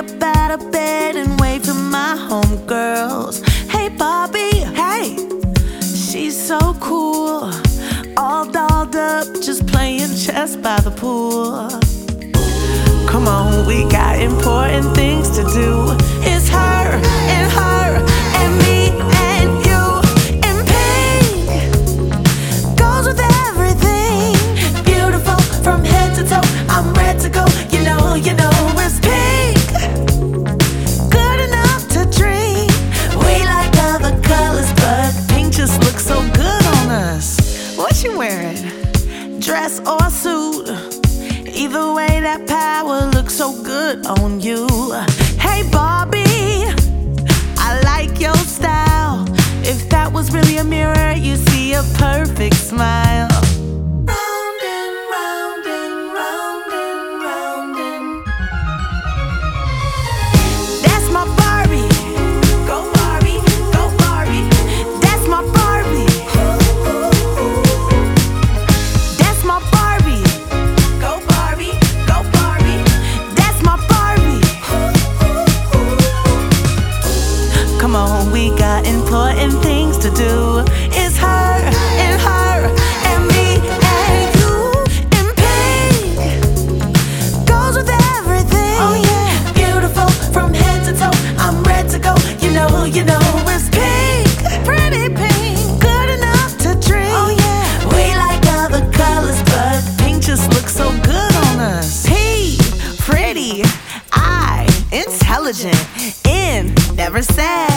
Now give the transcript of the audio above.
up out of bed and wave to my homegirls. Hey Bobby, hey, she's so cool, all dolled up, just playing chess by the pool. Come on, we got important things to do. It's her and her and me and you. And pink goes with everything. Beautiful from head to toe, I'm ready to go. You know it's pink, good enough to dream. We like other colors, but pink just looks so good on us. What you wearing? Dress or suit? Either way, that power looks so good on you. Hey Barbie, I like your style. If that was really a mirror, you see a perfect smile. Round and round and round and round and. That's my Barbie. Go Barbie, go Barbie. That's my Barbie. That's my Barbie. Go Barbie, go Barbie. That's my Barbie. Come on, we got important things to do. It's her and her and me and you. And pink goes with everything. Oh yeah, beautiful from head to toe, I'm ready to go. You know it's pink, pretty pink, good enough to dream. Oh yeah, we like other colors, but pink just looks so good on us. P, pretty, I, intelligent, N, never sad.